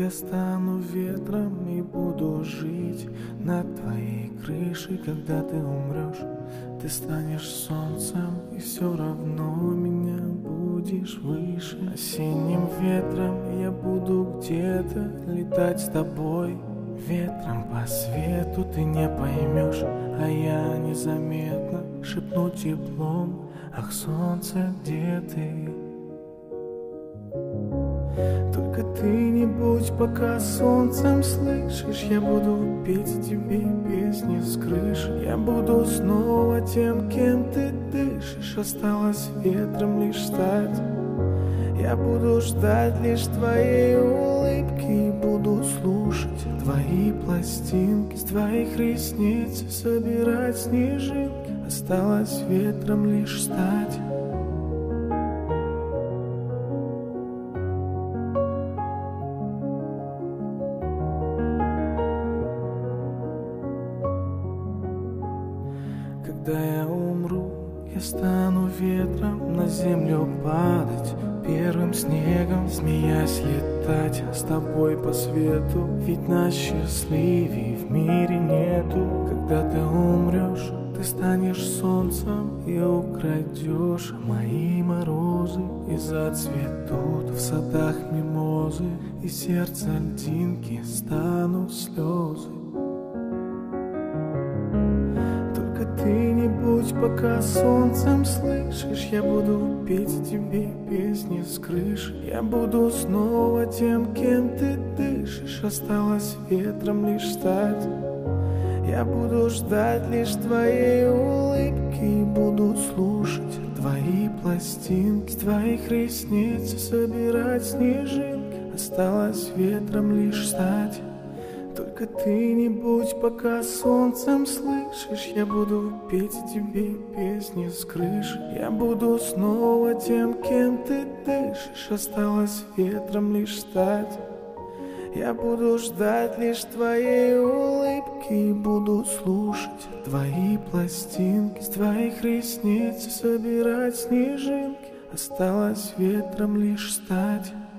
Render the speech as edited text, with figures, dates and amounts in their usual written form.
Я стану ветром и буду жить над твоей крышей. Когда ты умрешь, ты станешь солнцем, и все равно меня будешь выше. Осенним ветром я буду где-то летать с тобой. Ветром по свету ты не поймешь, а я незаметно шепну теплом: ах, солнце, где ты? Только ты не будь пока солнцем, слышишь? Я буду петь тебе песни с крыши. Я буду снова тем, кем ты дышишь. Осталось ветром лишь стать. Я буду ждать лишь твоей улыбки и буду слушать твои пластинки. С твоих ресниц собирать снежинки. Осталось ветром лишь стать. Когда я умру, я стану ветром, на землю падать, первым снегом, смеясь летать с тобой по свету. Ведь нас счастливей в мире нету. Когда ты умрешь, ты станешь солнцем и украдешь мои морозы. И зацветут в садах мимозы, и сердце льдинки станут слезы. Ты не будь пока солнцем, слышишь? Я буду петь тебе песни с крыши. Я буду снова тем, кем ты дышишь. Осталось ветром лишь стать. Я буду ждать лишь твоей улыбки и буду слушать твои пластинки. С твоих ресниц собирать снежинки. Осталось ветром лишь стать. Только ты не будь пока солнцем, слышишь? Я буду петь тебе песни с крыши. Я буду снова тем, кем ты дышишь. Осталось ветром лишь стать. Я буду ждать лишь твоей улыбки и буду слушать твои пластинки. С твоих ресниц собирать снежинки. Осталось ветром лишь стать.